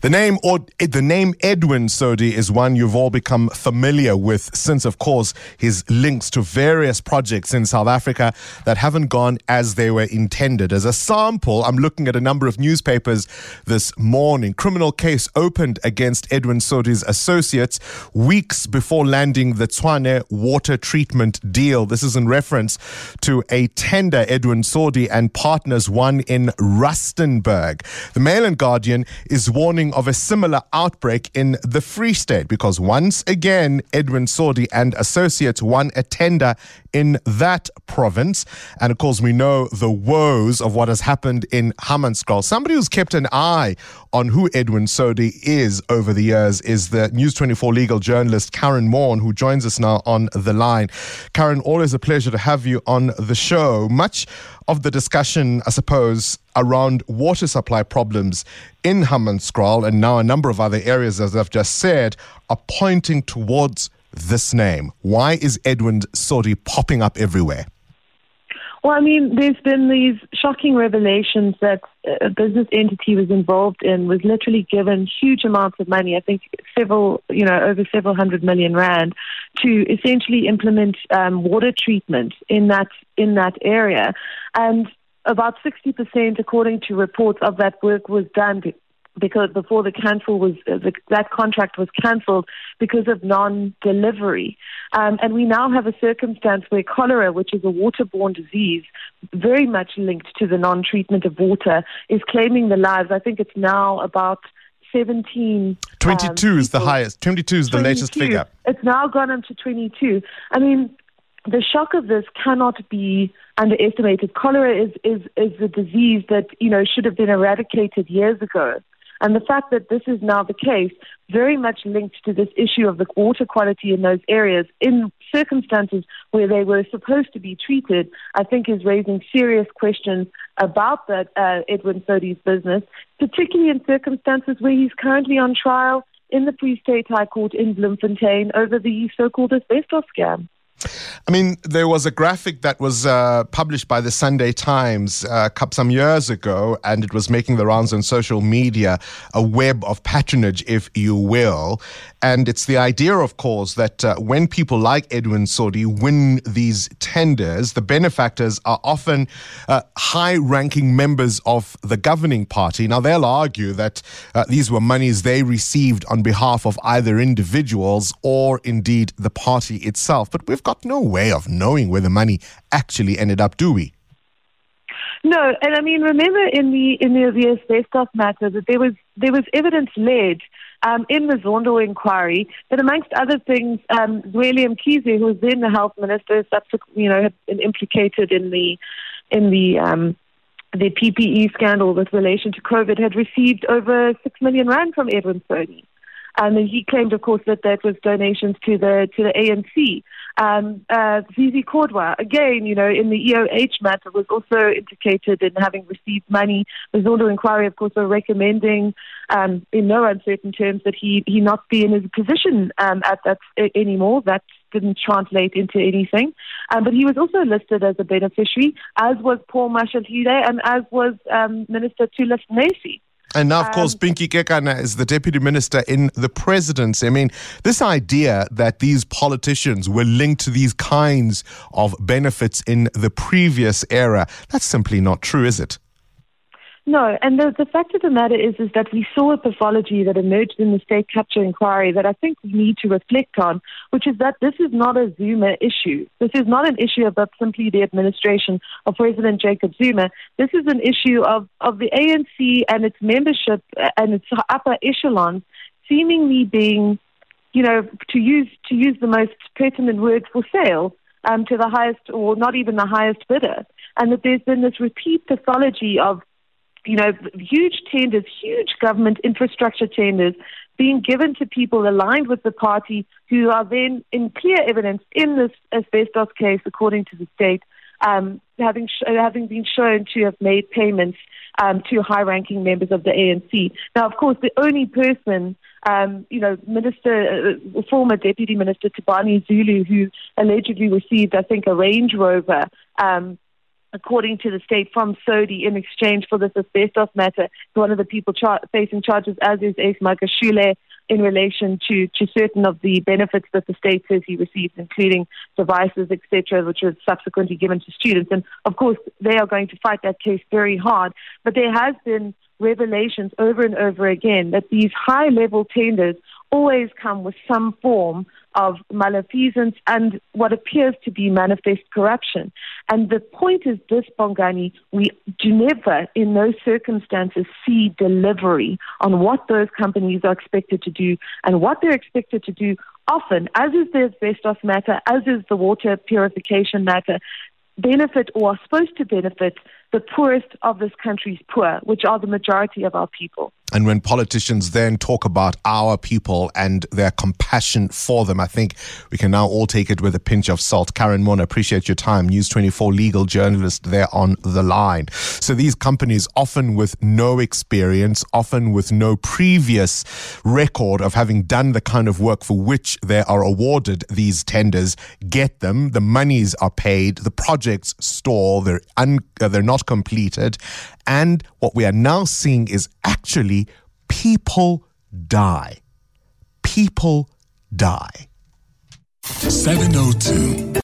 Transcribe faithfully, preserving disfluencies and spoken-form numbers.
The name or the name Edwin Sodi is one you've all become familiar with since, of course, his links to various projects in South Africa that haven't gone as they were intended. As a sample, I'm looking at a number of newspapers this morning. Criminal case opened against Edwin Sodi's associates weeks before landing the Tshwane water treatment deal. This is in reference to a tender Edwin Sodi and partners won in Rustenburg. The Mail and Guardian is warning of a similar outbreak in the Free State because once again, Edwin Sodi and associates won a tender in that province. And of course, we know the woes of what has happened in Hammanskraal. Somebody who's kept an eye on who Edwin Sodi is over the years is the News twenty-four legal journalist Karen Morn, who joins us now on the line. Karen, always a pleasure to have you on the show. Much of the discussion, I suppose, around water supply problems in Hammanskraal and now a number of other areas, as I've just said, are pointing towards this name. Why is Edwin Sodi popping up everywhere? Well, I mean, there's been these shocking revelations that a business entity was involved in was literally given huge amounts of money, I think several, you know, over several hundred million rand, to essentially implement um, water treatment in that in that area. And about sixty percent, according to reports, of that work was done because before the cancel was uh, the, that contract was cancelled because of non-delivery. Um, and we now have a circumstance where cholera, which is a waterborne disease, very much linked to the non-treatment of water, is claiming the lives. I think it's now about seventeen. twenty-two um, is the highest. twenty-two is the latest figure. It's now gone up to twenty-two. I mean, the shock of this cannot be underestimated. Cholera is, is, is a disease that, you know, should have been eradicated years ago. And the fact that this is now the case, very much linked to this issue of the water quality in those areas, in circumstances where they were supposed to be treated, I think is raising serious questions about that uh, Edwin Sodi's business, particularly in circumstances where he's currently on trial in the Free State High Court in Bloemfontein over the so-called asbestos scam. I mean, there was a graphic that was uh, published by the Sunday Times uh, some years ago, and it was making the rounds on social media, a web of patronage, if you will. And it's the idea, of course, that uh, when people like Edwin Sodi win these tenders, the benefactors are often uh, high-ranking members of the governing party. Now, they'll argue that uh, these were monies they received on behalf of either individuals or indeed the party itself. But we've got no way of knowing where the money actually ended up, do we? No, and I mean, remember in the in the, the asbestos matter that there was there was evidence led um, in the Zondo inquiry that, amongst other things, um, William Kize, who was then the health minister, subsequently, you know, had been implicated in the in the um, the P P E scandal with relation to COVID, had received over six million rand from Edwin Sodi. Um, and he claimed, of course, that that was donations to the to the A N C. Um, uh, Zizi Kodwa, again, you know, in the E O H matter, was also indicated in having received money. The Zondo inquiry, of course, were recommending, um, in no uncertain terms, that he, he not be in his position um, at that uh, anymore. That didn't translate into anything. Um, but he was also listed as a beneficiary, as was Paul Mashatile and as was um, Minister Thula Nesi. And now, of course, Pinky Kekana is the deputy minister in the presidency. I mean, this idea that these politicians were linked to these kinds of benefits in the previous era, that's simply not true, is it? No, and the, the fact of the matter is is that we saw a pathology that emerged in the state capture inquiry that I think we need to reflect on, which is that this is not a Zuma issue. This is not an issue about simply the administration of President Jacob Zuma. This is an issue of, of the A N C and its membership and its upper echelons seemingly being, you know, to use to use the most pertinent word, for sale um, to the highest, or not even the highest bidder. And that there's been this repeat pathology of, you know, huge tenders, huge government infrastructure tenders being given to people aligned with the party who are then, in clear evidence in this asbestos case, according to the state, um, having sh- having been shown to have made payments um, to high-ranking members of the A N C. Now, of course, the only person, um, you know, Minister, uh, former Deputy Minister Tabani Zulu, who allegedly received, I think, a Range Rover, um, according to the state, from Sodi in exchange for this asbestos matter. One of the people char- facing charges, as is Ace Magashule, in relation to, to certain of the benefits that the state says he received, including devices, et cetera, which were subsequently given to students. And, of course, they are going to fight that case very hard. But there has been revelations over and over again that these high-level tenders always come with some form of malfeasance and what appears to be manifest corruption. And the point is this, Bongani, we do never, in those circumstances, see delivery on what those companies are expected to do, and what they're expected to do often, as is the asbestos matter, as is the water purification matter, benefit or are supposed to benefit the poorest of this country's poor, which are the majority of our people. And when politicians then talk about our people and their compassion for them, I think we can now all take it with a pinch of salt. Karen Moore, appreciate your time. News twenty-four legal journalist there on the line. So these companies, often with no experience, often with no previous record of having done the kind of work for which they are awarded these tenders, get them. The monies are paid. The projects stall. They're, un- uh, they're not completed. And what we are now seeing is actually people die. People die. seven oh two